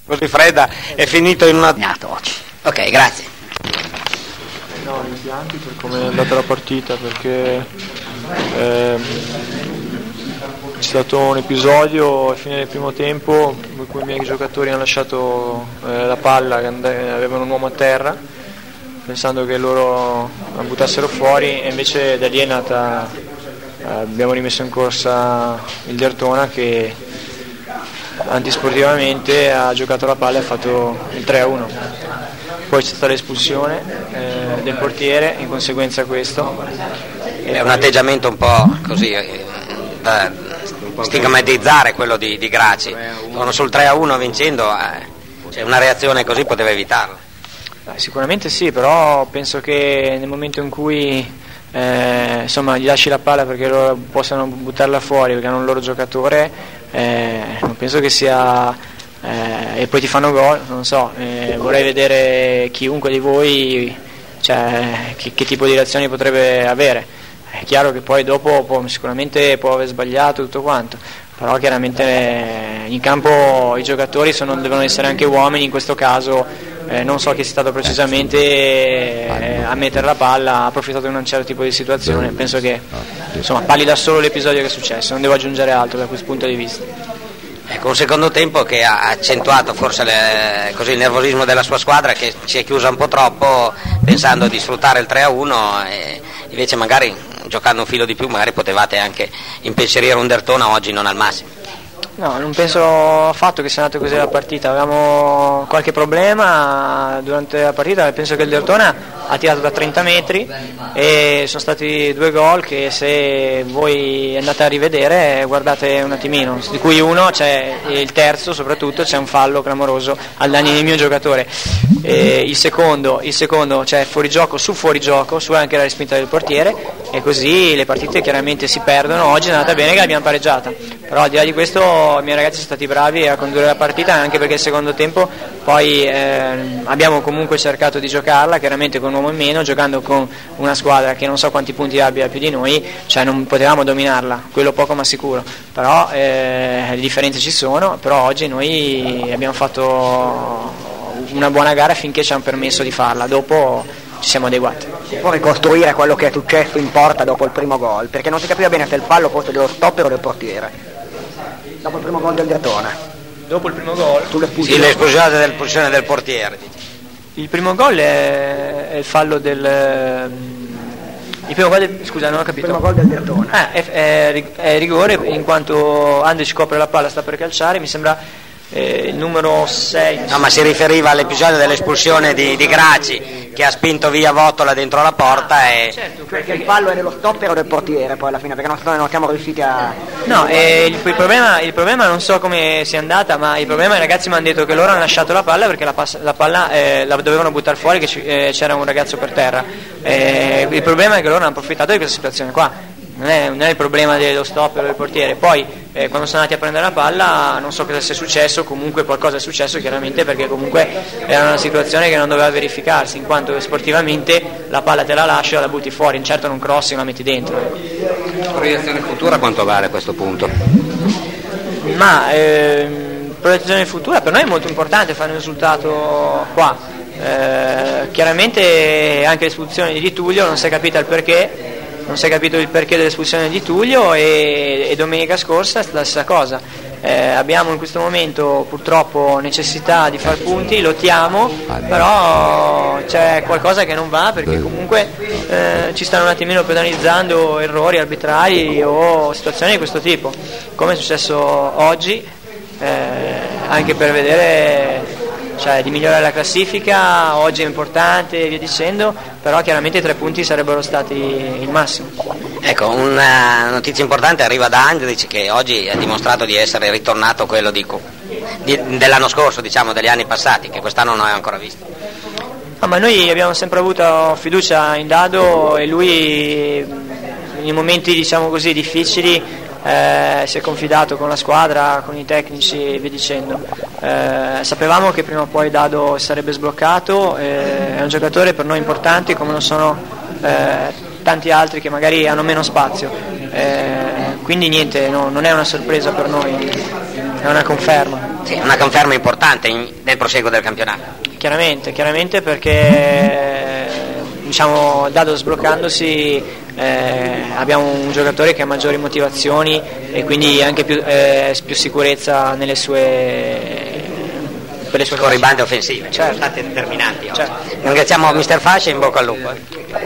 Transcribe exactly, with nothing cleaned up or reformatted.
così fredda è finito in una... oggi. Ok, grazie. No, rimpianti per come è andata la partita, perché eh, c'è stato un episodio a fine del primo tempo in cui i miei giocatori hanno lasciato eh, la palla, che and- avevano un uomo a terra, pensando che loro la buttassero fuori, e invece da lì è nata, eh, abbiamo rimesso in corsa il Dertona che antisportivamente ha giocato la palla e ha fatto il tre a uno. Poi c'è stata l'espulsione eh, del portiere, in conseguenza questo. È un atteggiamento un po' così eh, da stigmatizzare quello di, di Graci. Sono sul tre a uno vincendo, eh, cioè una reazione così poteva evitarla. Eh, sicuramente sì, però penso che nel momento in cui eh, insomma gli lasci la palla perché loro possano buttarla fuori perché hanno un loro giocatore, eh, non penso che sia... Eh, e poi ti fanno gol, non so, eh, vorrei vedere chiunque di voi, cioè, che, che tipo di reazioni potrebbe avere. È chiaro che poi dopo può, sicuramente può aver sbagliato tutto quanto, però chiaramente eh, in campo i giocatori sono, devono essere anche uomini, in questo caso eh, non so chi sia stato precisamente eh, a mettere la palla, ha approfittato di un certo tipo di situazione, penso che insomma parli da solo l'episodio che è successo, non devo aggiungere altro da questo punto di vista. Ecco, un secondo tempo che ha accentuato forse le, così, il nervosismo della sua squadra, che si è chiusa un po' troppo pensando di sfruttare il tre a uno, e invece magari giocando un filo di più magari potevate anche impensierire un Dertona oggi non al massimo. No, non penso affatto che sia andato così la partita, avevamo qualche problema durante la partita, penso che il Dertona ha tirato da trenta metri e sono stati due gol che se voi andate a rivedere guardate un attimino, di cui uno, c'è il terzo soprattutto, c'è un fallo clamoroso al danno del mio giocatore, e il secondo, il secondo c'è fuorigioco su fuorigioco, su anche la respinta del portiere, e così le partite chiaramente si perdono. Oggi è andata bene che l'abbiamo pareggiata, però al di là di questo i miei ragazzi sono stati bravi a condurre la partita, anche perché il secondo tempo poi eh, abbiamo comunque cercato di giocarla, chiaramente con un uomo in meno, giocando con una squadra che non so quanti punti abbia più di noi, cioè non potevamo dominarla, quello poco ma sicuro, però eh, le differenze ci sono, però oggi noi abbiamo fatto una buona gara finché ci hanno permesso di farla, dopo ci siamo adeguati. Si può ricostruire quello che è successo in porta dopo il primo gol, perché non si capiva bene se il fallo fosse dello stopper o del portiere dopo il primo gol del Dertona. Dopo il primo gol? Sì, l'espulsione del, posizione del portiere. Il primo gol è, è il fallo del... Il primo gol del, scusa, non ho capito. Il primo gol del Dertona. Ah, è, è, è rigore in quanto Andrić copre la palla, sta per calciare, mi sembra eh, il numero sei. No, ma si riferiva all'episodio dell'espulsione di, di Graci, che ha spinto via Vottola dentro la porta e... Certo, perché il fallo è dello stopper o del portiere poi alla fine, perché non, non siamo riusciti a... No, eh, il, il, problema, il problema non so come sia andata, ma il problema i ragazzi mi hanno detto che loro hanno lasciato la palla perché la, pass- la palla eh, la dovevano buttare fuori, che c- eh, c'era un ragazzo per terra. Eh, il problema è che loro hanno approfittato di questa situazione qua. Non è, non è il problema dello stopper o del portiere. Poi eh, quando sono andati a prendere la palla non so cosa sia successo, comunque qualcosa è successo chiaramente, perché comunque era una situazione che non doveva verificarsi, in quanto sportivamente la palla te la lasci e la butti fuori, certo non crossi, la metti dentro. La proiezione futura quanto vale a questo punto? Ma ehm, proiezione futura per noi è molto importante fare un risultato qua. Eh, chiaramente anche l'espulsione di Di Tullio non si è capita il perché. Non si è capito il perché dell'espulsione di Tullio e, e domenica scorsa è stata la stessa cosa. Eh, abbiamo in questo momento purtroppo necessità di far punti, lottiamo, però c'è qualcosa che non va, perché comunque eh, ci stanno un attimino penalizzando errori arbitrari o situazioni di questo tipo, come è successo oggi, eh, anche per vedere, cioè, di migliorare la classifica. Oggi è importante e via dicendo, però chiaramente i tre punti sarebbero stati il massimo. Ecco, una notizia importante arriva da Andrić, che oggi ha dimostrato di essere ritornato quello di, di, dell'anno scorso, diciamo degli anni passati, che quest'anno non è ancora visto. Ah, ma noi abbiamo sempre avuto fiducia in Dado e lui in momenti, diciamo così, difficili Eh, si è confidato con la squadra, con i tecnici e via dicendo. Eh, sapevamo che prima o poi Dado sarebbe sbloccato, eh, è un giocatore per noi importante, come lo sono eh, tanti altri che magari hanno meno spazio, eh, quindi niente, no, non è una sorpresa per noi, è una conferma. Sì, una conferma importante in, nel proseguo del campionato. Chiaramente, chiaramente perché diciamo Dado sbloccandosi eh, abbiamo un giocatore che ha maggiori motivazioni e quindi anche più, eh, più sicurezza nelle sue per le sue corribande offensive, certo. Sono state determinanti oggi. Certo. Ringraziamo mister Fascia e in bocca al lupo.